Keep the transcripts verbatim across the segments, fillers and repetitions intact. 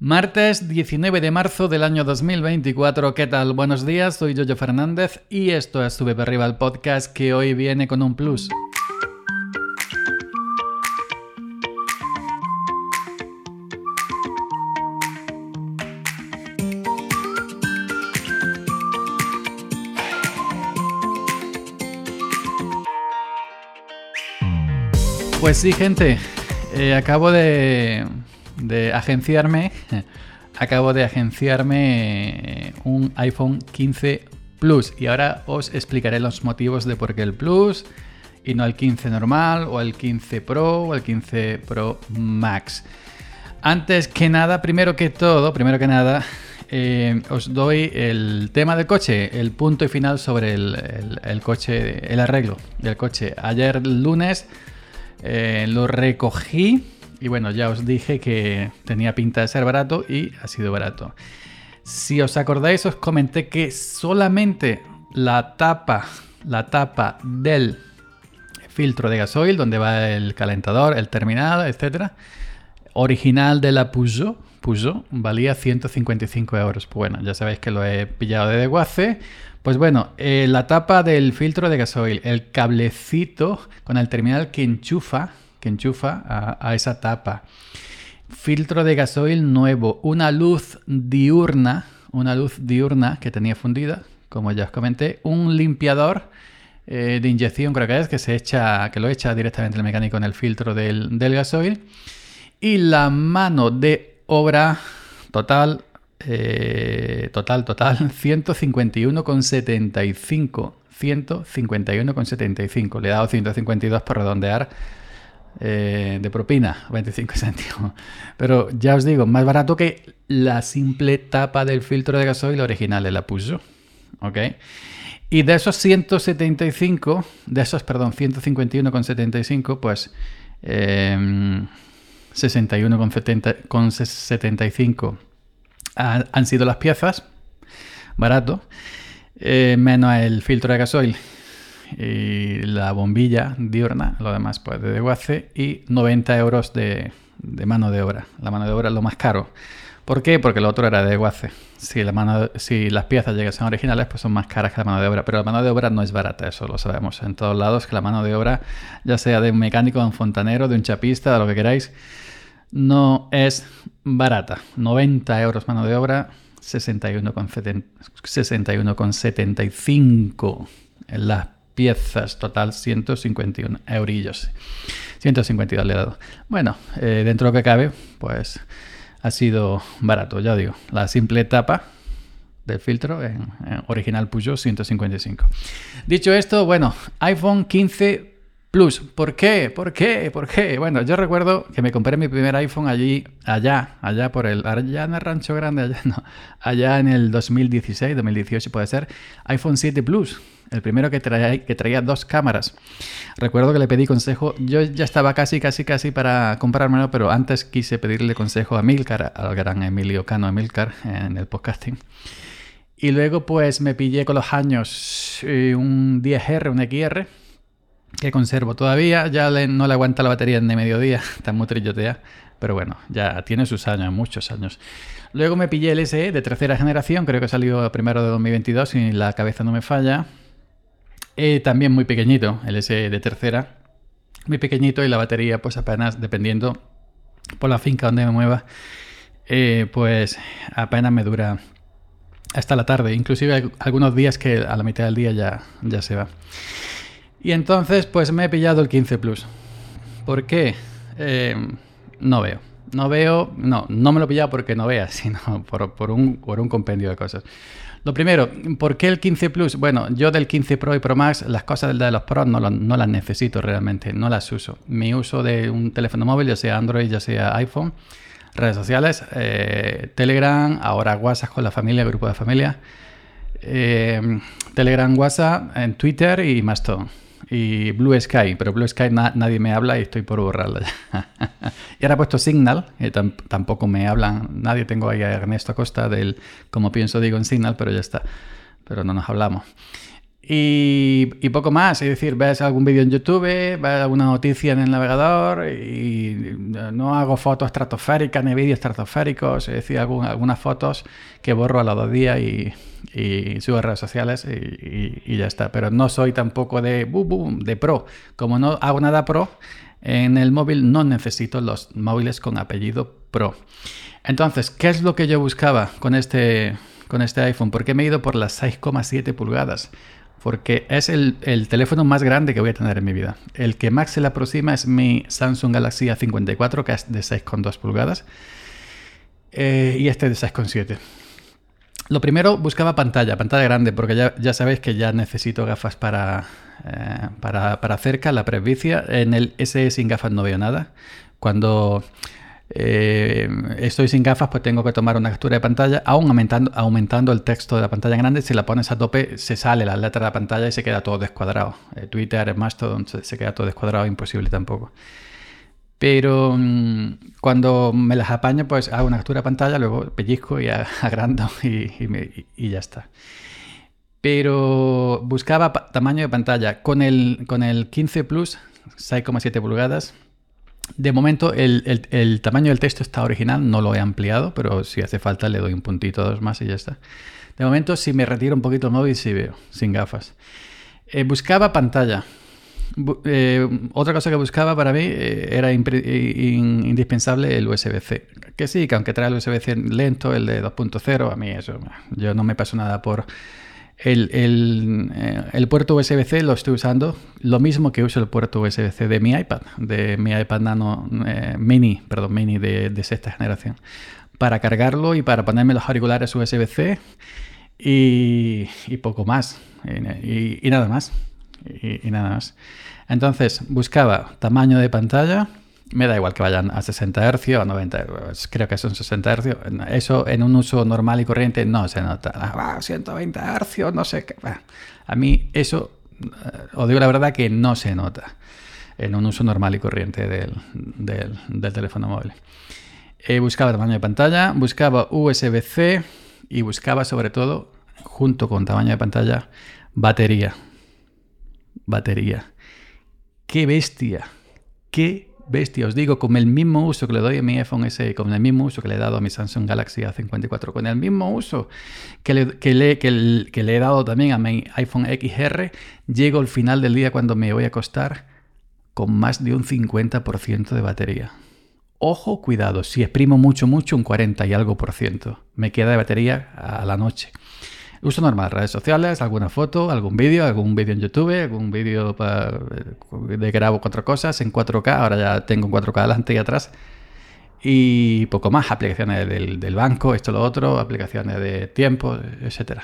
Martes diecinueve de marzo del año dos mil veinticuatro. ¿Qué tal? Buenos días, soy Yoyo Fernández y esto es Sube para arriba el podcast que hoy viene con un plus. Pues sí, gente, eh, acabo de... de agenciarme acabo de agenciarme un iPhone quince Plus y ahora os explicaré los motivos de por qué el Plus y no el quince normal o el quince Pro o el quince Pro Max. Antes que nada, primero que todo, primero que nada eh, os doy el tema del coche, el punto y final sobre el, el, el coche, el arreglo del coche. Ayer lunes eh, lo recogí. Y bueno, ya os dije que tenía pinta de ser barato y ha sido barato. Si os acordáis, os comenté que solamente la tapa, la tapa del filtro de gasoil, donde va el calentador, el terminal, etcétera, original de la Peugeot, Peugeot, valía ciento cincuenta y cinco euros. Pues bueno, ya sabéis que lo he pillado de desguace. Pues bueno, eh, la tapa del filtro de gasoil, el cablecito con el terminal que enchufa, que enchufa a, a esa tapa. Filtro de gasoil nuevo, una luz diurna, una luz diurna que tenía fundida, como ya os comenté, un limpiador eh, de inyección, creo que es, que se echa, que lo echa directamente el mecánico en el filtro del, del gasoil, y la mano de obra total, eh, total, total, ciento cincuenta y uno con setenta y cinco, ciento cincuenta y uno con setenta y cinco, le he dado ciento cincuenta y dos por redondear. Eh, de propina, veinticinco céntimos. Pero ya os digo, más barato que la simple tapa del filtro de gasoil original de la Peugeot. ¿Ok? Y de esos ciento setenta y cinco, de esos, perdón, ciento cincuenta y uno con setenta y cinco, pues eh, sesenta y uno con setenta y cinco han, han sido las piezas, barato, eh, menos el filtro de gasoil y la bombilla diurna, lo demás pues de desguace, y noventa euros de, de mano de obra. La mano de obra es lo más caro. ¿Por qué? Porque lo otro era de desguace. Si, la mano, si las piezas llegasen originales, pues son más caras que la mano de obra. Pero la mano de obra no es barata, eso lo sabemos en todos lados, que la mano de obra, ya sea de un mecánico, de un fontanero, de un chapista, de lo que queráis, no es barata. noventa euros mano de obra, sesenta y uno con setenta y cinco en las piezas, total ciento cincuenta y uno eurillos. ciento cincuenta y dos le he dado. Bueno, eh, dentro de lo que cabe, pues ha sido barato, ya digo. La simple tapa del filtro en, en original Peugeot, ciento cincuenta y cinco. Dicho esto, bueno, iPhone quince Plus. ¿Por qué? ¿Por qué? ¿Por qué? Bueno, yo recuerdo que me compré mi primer iPhone allí, allá, allá por el, allá en el Rancho Grande, allá no, allá en el dos mil dieciséis, dos mil dieciocho puede ser, iPhone siete Plus. El primero que traía, que traía dos cámaras. Recuerdo que le pedí consejo. Yo ya estaba casi, casi, casi para comprármelo, pero antes quise pedirle consejo a Emilcar, al gran Emilio Cano Emilcar, en el podcasting. Y luego pues me pillé con los años un diez erre, un equis erre, que conservo todavía. Ya le, no le aguanta la batería de mediodía, está muy trillotea. Pero bueno, ya tiene sus años, muchos años. Luego me pillé el ese e de tercera generación, creo que salió primero de dos mil veintidós, si la cabeza no me falla. Eh, también muy pequeñito, el ese e de tercera, muy pequeñito, y la batería pues apenas, dependiendo por la finca donde me mueva, eh, pues apenas me dura hasta la tarde, inclusive hay algunos días que a la mitad del día ya, ya se va. Y entonces pues me he pillado el quince Plus. ¿Por qué? Eh, no veo. No veo, no, no me lo he pillado porque no vea, sino por, por, un, por un compendio de cosas. Lo primero, ¿por qué el quince Plus? Bueno, yo del quince Pro y Pro Max, las cosas de los Pro no, lo, no las necesito realmente, no las uso. Mi uso de un teléfono móvil, ya sea Android, ya sea iPhone, redes sociales, eh, Telegram, ahora WhatsApp con la familia, grupo de familia, eh, Telegram, WhatsApp, en Twitter y Mastodon. Y Blue Sky, pero Blue Sky na- nadie me habla y estoy por borrarla ya. Y ahora he puesto Signal, que tam- tampoco me hablan nadie. Tengo ahí a Ernesto Acosta del Como Pienso Digo en Signal, pero ya está. Pero no nos hablamos. Y, y poco más, es decir, ves algún vídeo en YouTube, ves alguna noticia en el navegador y no hago fotos estratosféricas ni vídeos estratosféricos, es decir, algún, algunas fotos que borro a los dos días y, y subo a redes sociales y, y, y ya está. Pero no soy tampoco de, uh, uh, de pro. Como no hago nada pro, en el móvil no necesito los móviles con apellido Pro. Entonces, ¿qué es lo que yo buscaba con este, con este iPhone? ¿Por qué me he ido por las seis coma siete pulgadas? Porque es el, el teléfono más grande que voy a tener en mi vida. El que más se le aproxima es mi Samsung Galaxy A cincuenta y cuatro, que es de seis coma dos pulgadas. Eh, y este de seis coma siete. Lo primero, buscaba pantalla, pantalla grande, porque ya, ya sabéis que ya necesito gafas para, eh, para, para cerca, la presbicia. En el S E sin gafas no veo nada. Cuando eh, estoy sin gafas, pues tengo que tomar una captura de pantalla, aún aumentando, aumentando el texto de la pantalla grande. Si la pones a tope, se sale la letra de la pantalla y se queda todo descuadrado. Eh, Twitter, Mastodon, se, se queda todo descuadrado, imposible tampoco. Pero mmm, cuando me las apaño, pues hago una captura de pantalla, luego pellizco y agrando y, y, me, y, y ya está. Pero buscaba tamaño de pantalla. Con el, con el quince Plus, seis coma siete pulgadas. De momento el, el, el tamaño del texto está original, no lo he ampliado, pero si hace falta le doy un puntito o dos más y ya está. De momento, si me retiro un poquito el móvil, sí veo, sin gafas. Eh, buscaba pantalla. Eh, otra cosa que buscaba para mí eh, era in, indispensable el U S B C. Que sí, que aunque trae el U S B C lento, el de dos punto cero, a mí eso, yo no me paso nada por... El, el, eh, el puerto U S B C lo estoy usando lo mismo que uso el puerto U S B C de mi iPad, de mi iPad Nano eh, Mini, perdón, Mini de, de sexta generación, para cargarlo y para ponerme los auriculares U S B C y, y poco más, y, y, y nada más. Y, y nada más. Entonces buscaba tamaño de pantalla. Me da igual que vayan a sesenta hercios o noventa, creo que son sesenta hercios. Eso en un uso normal y corriente no se nota. Ah, ciento veinte hercios, no sé qué. A mí eso, os digo la verdad, que no se nota en un uso normal y corriente del, del, del teléfono móvil. Eh, buscaba tamaño de pantalla, buscaba U S B C y buscaba sobre todo, junto con tamaño de pantalla, batería. Batería. ¡Qué bestia! ¡Qué bestia! Os digo, con el mismo uso que le doy a mi iPhone S E, con el mismo uso que le he dado a mi Samsung Galaxy A cincuenta y cuatro, con el mismo uso que le, que le, que le, que le he dado también a mi iPhone X R, llego al final del día cuando me voy a acostar con más de un cincuenta por ciento de batería. Ojo, cuidado, si exprimo mucho, mucho, un cuarenta y algo por ciento me queda de batería a la noche. Uso normal, redes sociales, alguna foto, algún vídeo, algún vídeo en YouTube, algún vídeo de grabo cuatro cosas en cuatro K, ahora ya tengo cuatro K adelante y atrás, y poco más, aplicaciones del, del banco, esto, lo otro, aplicaciones de tiempo, etcétera.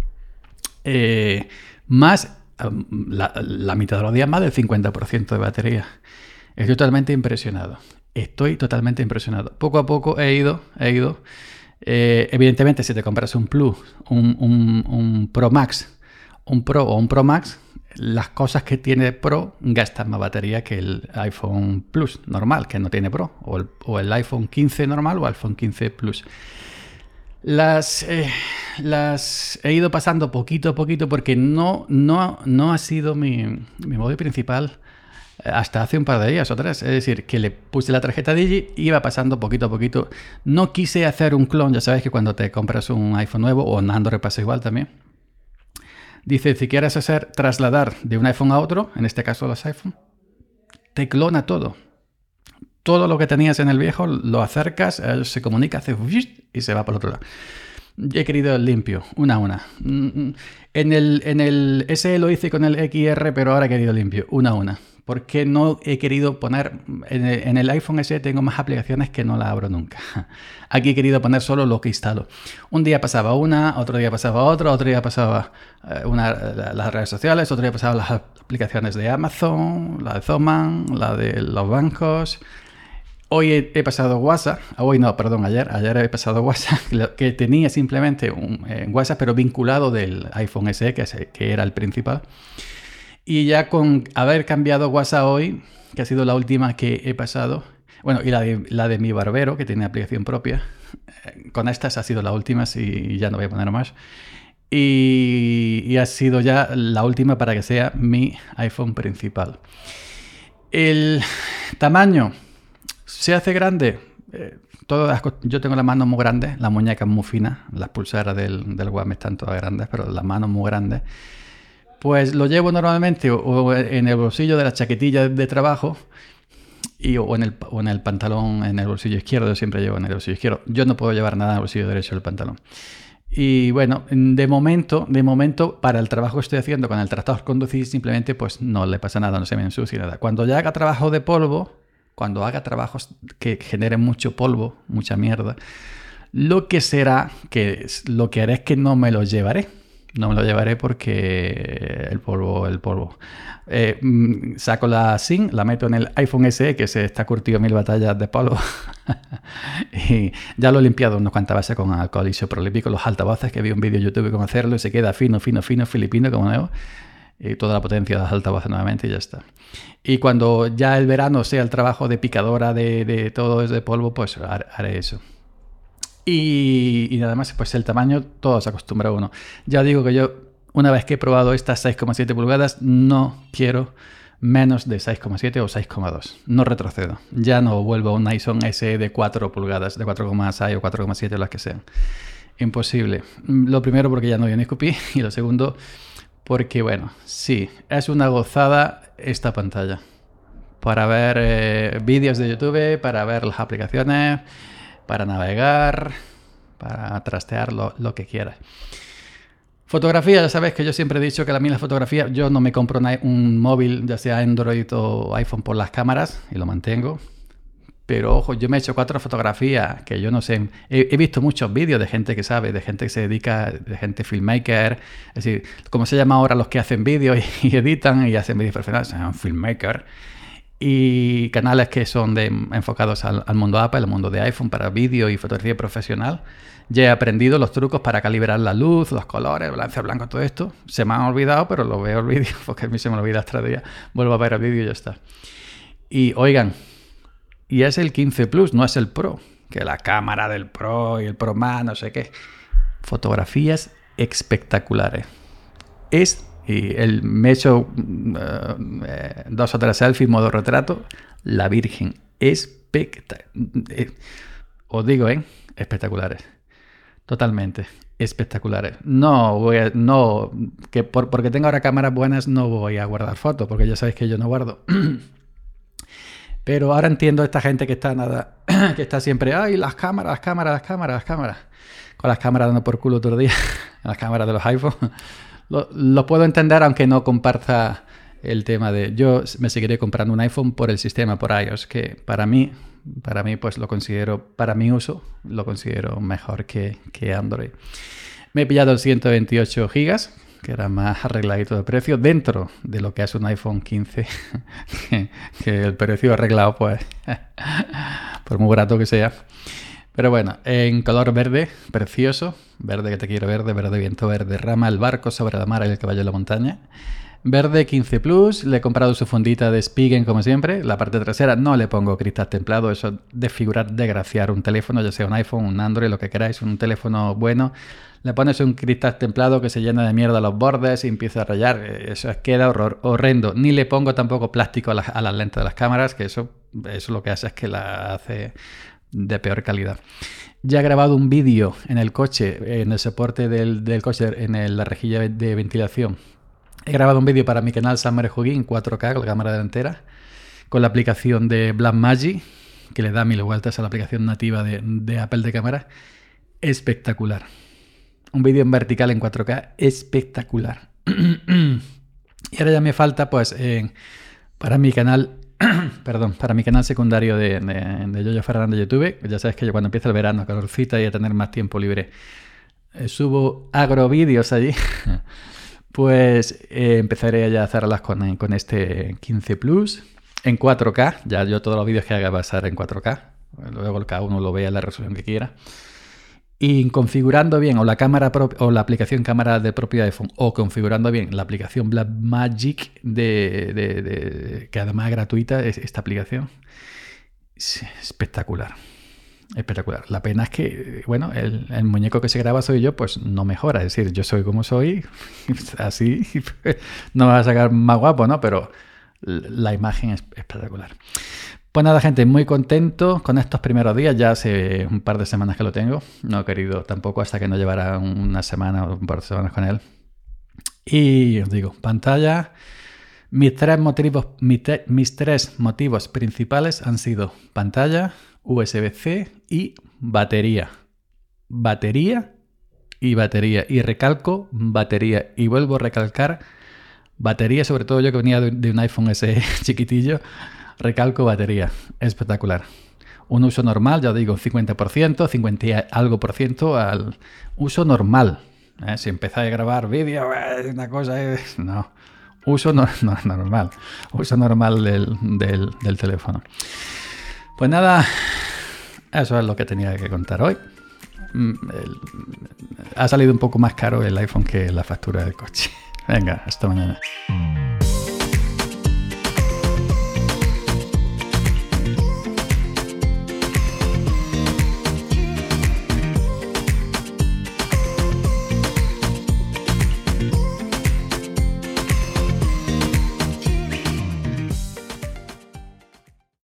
Eh, más, la, la mitad de los días más del cincuenta por ciento de batería. Estoy totalmente impresionado, estoy totalmente impresionado. Poco a poco he ido, he ido... Eh, evidentemente, si te compras un Plus, un, un, un Pro Max, un Pro o un Pro Max, las cosas que tiene Pro gastan más batería que el iPhone Plus normal, que no tiene Pro, o el, o el iPhone quince normal o el iPhone quince Plus. Las, eh, las he ido pasando poquito a poquito porque no, no, no ha sido mi, mi móvil principal hasta hace un par de días o tres. Es decir, que le puse la tarjeta Digi y iba pasando poquito a poquito. No quise hacer un clon. Ya sabes que cuando te compras un iPhone nuevo, o en Android pasa igual también, dice, si quieres hacer trasladar de un iPhone a otro, en este caso los iPhone, te clona todo. Todo lo que tenías en el viejo lo acercas, se comunica, hace y se va por el otro lado. He querido limpio, una a una. En el, en el S E lo hice con el X R, pero ahora he querido limpio, una a una. Porque no he querido poner... En el, en el iPhone S E tengo más aplicaciones que no la abro nunca. Aquí he querido poner solo lo que instalo. Un día pasaba una, otro día pasaba otra, otro día pasaba una, las redes sociales, otro día pasaba las aplicaciones de Amazon, la de Zoman, la de los bancos. Hoy he, he pasado WhatsApp, hoy no, perdón, ayer, ayer he pasado WhatsApp, que tenía simplemente un eh, WhatsApp, pero vinculado del iPhone S E, que, es, que era el principal. Y ya con haber cambiado WhatsApp hoy, que ha sido la última que he pasado, bueno, y la de, la de mi barbero, que tiene aplicación propia, eh, con estas ha sido la última, y ya no voy a poner más. Y, y ha sido ya la última para que sea mi iPhone principal. El tamaño se hace grande. Eh, todo, yo tengo las manos muy grandes, las muñecas muy finas, las pulseras del, del One están todas grandes, pero las manos muy grandes. Pues lo llevo normalmente o, o en el bolsillo de la chaquetilla de trabajo y, o, en el, o en el pantalón, en el bolsillo izquierdo. Yo siempre llevo en el bolsillo izquierdo. Yo no puedo llevar nada en el bolsillo derecho del pantalón. Y bueno, de momento, de momento, para el trabajo que estoy haciendo con el tratado de conducir, simplemente pues no le pasa nada, no se me ensucia nada. Cuando ya haga trabajo de polvo, cuando haga trabajos que generen mucho polvo, mucha mierda, lo que será, que lo que haré es que no me lo llevaré. No me lo llevaré porque el polvo, el polvo. Eh, saco la SIM, la meto en el iPhone S E, que se está curtido mil batallas de polvo. Y ya lo he limpiado unas cuantas veces con alcohol isopropílico, los altavoces, que vi un vídeo en YouTube cómo hacerlo, y se queda fino, fino, fino, filipino, como nuevo. Y toda la potencia de los altavoces nuevamente y ya está. Y cuando ya el verano sea el trabajo de picadora de, de todo ese polvo, pues haré eso. Y, y nada más, pues el tamaño, todo se acostumbra uno. Ya digo que yo, una vez que he probado estas seis coma siete pulgadas, no quiero menos de seis coma siete o seis coma dos. No retrocedo. Ya no vuelvo a un iPhone S E de cuatro pulgadas, de cuatro coma seis o cuatro coma siete, las que sean. Imposible. Lo primero porque ya no voy a ni escupir, y lo segundo porque, bueno, sí, es una gozada esta pantalla. Para ver eh, vídeos de YouTube, para ver las aplicaciones, para navegar, para trastear lo, lo que quieras. Fotografía, ya sabes que yo siempre he dicho que a mí la fotografía, yo no me compro un, un móvil, ya sea Android o iPhone, por las cámaras, y lo mantengo. Pero ojo, yo me he hecho cuatro fotografías que yo no sé. He, he visto muchos vídeos de gente que sabe, de gente que se dedica, de gente filmmaker. Es decir, como se llama ahora los que hacen vídeos y, y editan y hacen vídeos profesionales, se llaman filmmaker. Y canales que son de, enfocados al, al mundo Apple, al mundo de iPhone, para vídeo y fotografía profesional. Ya he aprendido los trucos para calibrar la luz, los colores, el balance blanco, todo esto. Se me han olvidado, pero lo veo el vídeo, porque a mí se me olvida hasta día. Vuelvo a ver el vídeo y ya está. Y oigan, y es el quince Plus, no es el Pro. Que la cámara del Pro y el Pro Max, no sé qué. Fotografías espectaculares. Es... Y el, me he hecho uh, eh, dos o tres selfies, modo retrato. La Virgen. Espectacular. Eh, os digo, ¿eh? Espectaculares. Totalmente. Espectaculares. No voy a... No, que por, porque tengo ahora cámaras buenas no voy a guardar fotos, porque ya sabéis que yo no guardo. Pero ahora entiendo a esta gente que está nada... que está siempre... ¡Ay, las cámaras, las cámaras, las cámaras, las cámaras! Con las cámaras dando por culo todo el día. Las cámaras de los iPhones. Lo, lo puedo entender, aunque no comparta el tema de... Yo me seguiré comprando un iPhone por el sistema, por iOS, que para mí, para mí pues lo considero, para mi uso, lo considero mejor que, que Android. Me he pillado el ciento veintiocho gigas, que era más arregladito de precio, dentro de lo que es un iPhone quince, que, que el precio arreglado, pues, por muy barato que sea. Pero bueno, en color verde, precioso. Verde que te quiero verde, verde viento, verde rama, el barco sobre la mar y el caballo en la montaña. Verde quince Plus, le he comprado su fundita de Spigen como siempre. La parte trasera no le pongo cristal templado, eso desfigurar, desgraciar un teléfono, ya sea un iPhone, un Android, lo que queráis, un teléfono bueno. Le pones un cristal templado que se llena de mierda los bordes y empieza a rayar. Eso queda horror, horrendo. Ni le pongo tampoco plástico a las, a las lentes de las cámaras, que eso, eso lo que hace es que la hace... de peor calidad. Ya he grabado un vídeo en el coche, en el soporte del, del coche, en el, la rejilla de ventilación. He grabado un vídeo para mi canal Summer Huggy en cuatro K con la cámara delantera, con la aplicación de Blackmagic, que le da mil vueltas a la aplicación nativa de, de Apple de cámara. Espectacular. Un vídeo en vertical en cuatro K, espectacular. Y ahora ya me falta, pues, eh, para mi canal... Perdón, para mi canal secundario de, de, de Yoyo Fernández de YouTube. Ya sabes que yo cuando empieza el verano, calorcita y a tener más tiempo libre, eh, subo agrovídeos allí. Pues eh, empezaré ya a hacerlas con, con este quince Plus en cuatro K. Ya yo todos los vídeos que haga va a ser en cuatro K. Luego cada uno lo vea en la resolución que quiera. Y configurando bien o la cámara o la aplicación cámara de propio iPhone, o configurando bien la aplicación Blackmagic de, de, de, que además es gratuita, es esta aplicación. Es espectacular. espectacular. La pena es que, bueno, el, el muñeco que se graba soy yo, pues no mejora. Es decir, yo soy como soy, así no me va a sacar más guapo, ¿no? Pero la imagen es espectacular. Pues nada, gente, muy contento con estos primeros días. Ya hace un par de semanas que lo tengo. No he querido tampoco hasta que no llevara una semana o un par de semanas con él. Y os digo, pantalla. Mis tres motivos, mis, te, mis tres motivos principales han sido pantalla, U S B C y batería. Batería y batería. Y recalco batería. Y vuelvo a recalcar batería, sobre todo yo que venía de, de un iPhone ese chiquitillo. Recalco batería. Espectacular. Un uso normal, ya os digo, cincuenta por ciento, cincuenta y algo por ciento al uso normal. ¿Eh? Si empezáis a grabar vídeo, eh, una cosa es... No. Uso no, no, normal. Uso normal del, del, del teléfono. Pues nada, eso es lo que tenía que contar hoy. El, ha salido un poco más caro el iPhone que la factura del coche. Venga, hasta mañana.